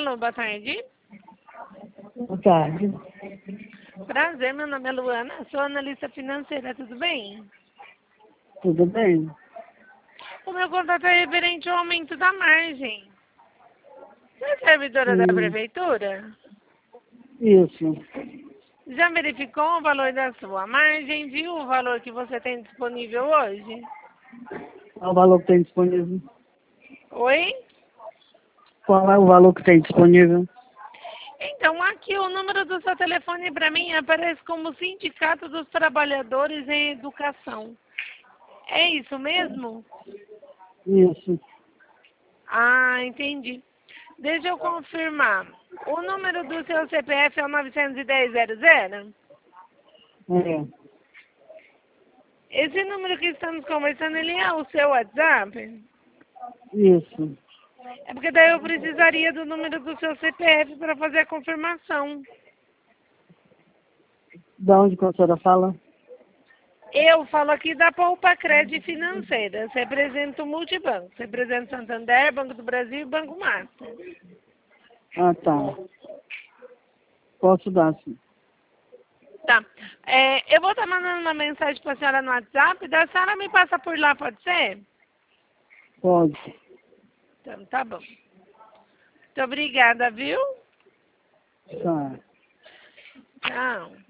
Alô, boa tarde. Boa tarde. Prazer, meu nome é Luana, sou analista financeira, tudo bem? Tudo bem? O meu contato é referente ao aumento da margem. Você é servidora da prefeitura? Isso. Já verificou o valor da sua margem? Viu o valor que você tem disponível hoje? Qual o valor que tem disponível? Oi? Qual é o valor que tem disponível? Então, aqui o número do seu telefone para mim aparece como Sindicato dos Trabalhadores em Educação. É isso mesmo? Isso. Ah, entendi. Deixa eu confirmar. O número do seu CPF é o 91000? É. Esse número que estamos conversando, ele é o seu WhatsApp? Isso. É porque daí eu precisaria do número do seu CPF para fazer a confirmação. Da onde que a senhora fala? Eu falo aqui da Poupa Crédito Financeira. Você representa o Multibanco. Você representa o Santander, Banco do Brasil e Banco Master. Ah, tá. Posso dar, sim. Tá. Eu vou estar mandando uma mensagem para a senhora no WhatsApp. Da senhora me passa por lá, pode ser? Pode. Então, tá bom. Muito obrigada, viu? Tá. Tchau.